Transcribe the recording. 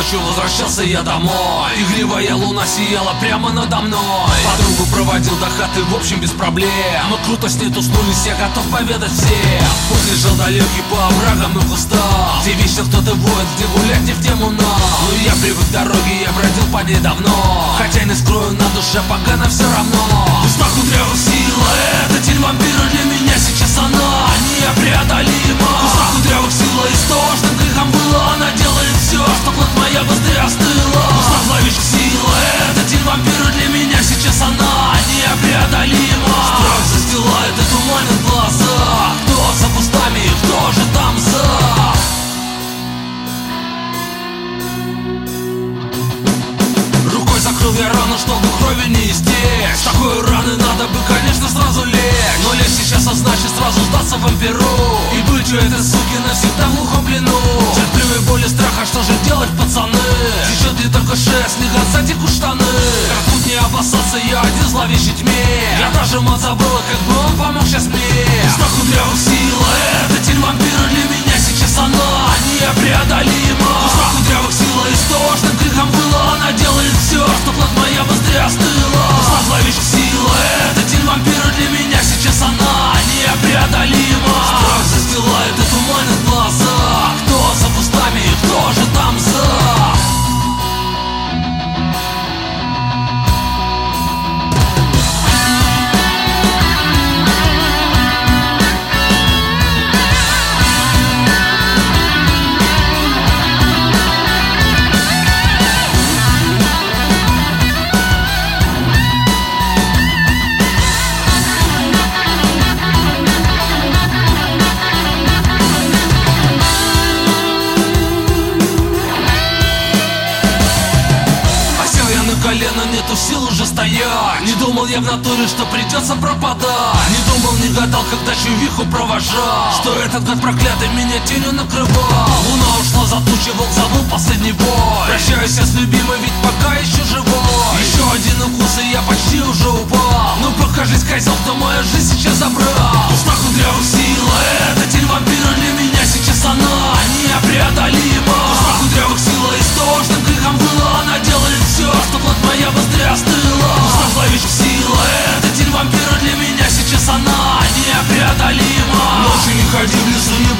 ночью возвращался я домой. Игривая луна сияла прямо надо мной. Подругу проводил до хаты, в общем, без проблем. Мы круто с ней туснулись, я готов поведать всем. Путь лежал далекий по оврагам и кустам, где вечно кто-то воет, где гулять не в тему нам. Но я привык к дороге, я бродил по ней давно. Хотя не скрою, на душе погано все равно. Густа кудрявых сила, это тень вампира, для меня сейчас она непреодолима. Густа кудрявых сила, истошным криком было, она делает все, что плоть моя быстрее остыла. Густа зловещих сила, это тень вампира, для меня сейчас она непреодолима. Страх застилает и туманит глаза. Кто за кустами, кто же там за? Закрыл я рану, чтобы крови не истечь. С такой раны надо бы, конечно, сразу лечь. Но лечь сейчас, а значит сразу сдаться вампиру и быть у этой суки навсегда в глухом плену. Терпливой боли страха, что же делать, пацаны? Течет не только шея, с них глаза текут штаны. Как тут не опасаться, я один в зловещей тьме. Я даже мат забыл, как бы он помог сейчас мне. Страх кудрявых сила, это тень вампира, для меня сейчас она непреодолима. Страх кудрявых сила, истошным криком было, она делает все, что плоть моя быстрее остыла. Густа зловещих сила, это тень вампира, для меня сейчас она непреодолима. Страх застилает и туманит глаза. Кто за кустами, кто же там за? Колено, нету сил уже стоять. Не думал я в натуре, что придется пропадать. Не думал, не гадал, когда чувиху провожал, что этот год проклятый меня тенью накрывал. Луна ушла за тучи, волк забыл последний бой. Прощаюсь я с любимой, ведь пока еще живой. Еще один укус, и я почти уже упал. Ну покажись, козел, кто мою жизнь сейчас забрал. Густа кудрявых сила, это тень вампира, для меня сейчас она непреодолима. Густа кудрявых сила, истошным криком было, она делает все, что плоть моя быстрее остыла. Густа зловещих сила, это тень вампира, для меня сейчас она непреодолима. Ночью не ходи в лесу, не